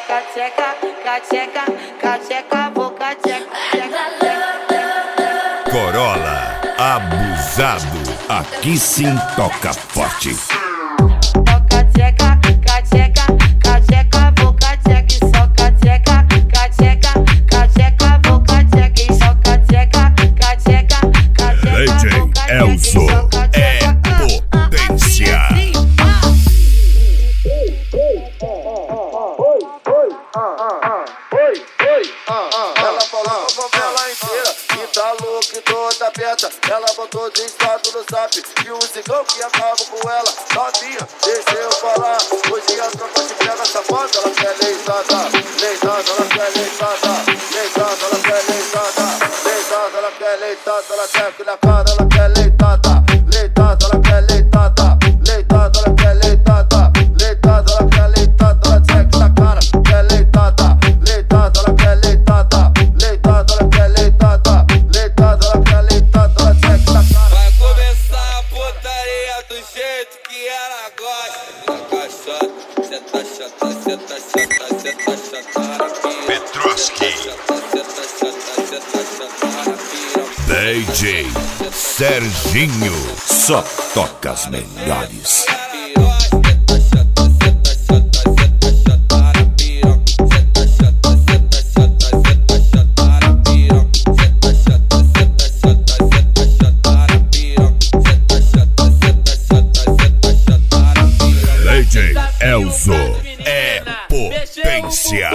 cacheca, cacheca, cacheca, vou cacheca. Corolla, abusado, aqui sim toca forte. Cacheca, cacheca, cacheca, vou cacheca. Só cacheca, cacheca, cacheca, vou cacheca. Só cacheca, cacheca, cacheca. DJ Elzo é potência. Ela falou pra favela inteira que tá louca e toda aberta. Ela botou de estado no zap e o cigão que acaba com ela. Novinha, deixa eu falar. Hoje a tropa te pega safada. Ela quer leitada, leitada, ela quer leitada, leitada, ela quer leitada, leitada, ela quer leitada, ela quer aqui na cara, ela quer leitada, leitada, ela quer leitada, leitada, ela quer leitada, leitada, ela quer leitada, ela quer aqui na cara, quer leitada, leitada, ela quer leitada, leitada, ela quer leitada, leitada, ela quer leitada, ela quer aqui na cara. Vai começar a putaria do jeito que ela gosta. Cê tá chata, cê tá chata, cê tá chata. Petrovski, DJ Serginho, só toca as melhores. DJ Elzo é potência.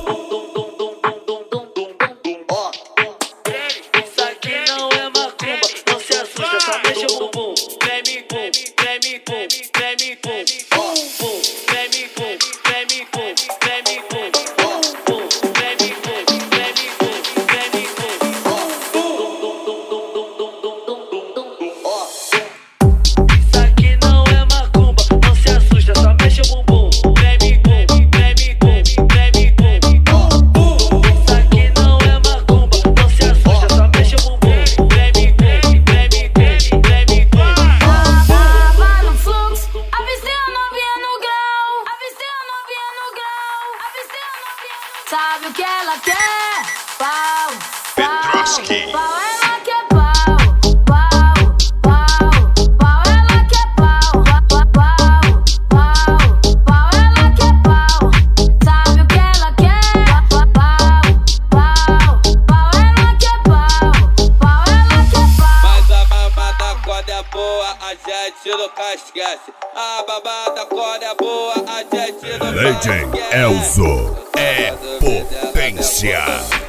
Isso aqui não é macumba, não se assusta, só mexe o bumbum. Treme, pum, treme, pum, treme, pum, pum, pum, treme, pum, treme, pum, treme, pum, pum, pum, treme, pum, treme, pum, treme, pum. Isso aqui não é macumba, não se assusta, só mexe o bumbum. Treme, pum, treme, pum, treme, pum, pum, pum. Isso aqui não é macumba, não se assusta, só mexe o bumbum. Treme, pum, treme, pum, treme, pum. Tava no fluxo, avistei a novinha no grau, avistei a novinha no grau, avistei a novinha no grau. Sabe o que ela quer? Pau, Petrovski. pau, ela quer pau, pau, pau, pau, ela quer pau, pau, pau, pau, ela quer pau. Sabe o que ela quer? Pau, pau, pau, ela quer pau, pau, ela quer pau. Mas a babada quando é boa, a gente nunca esquece. A babada quando é boa, a gente nunca DJ esquece. Elzo é potência.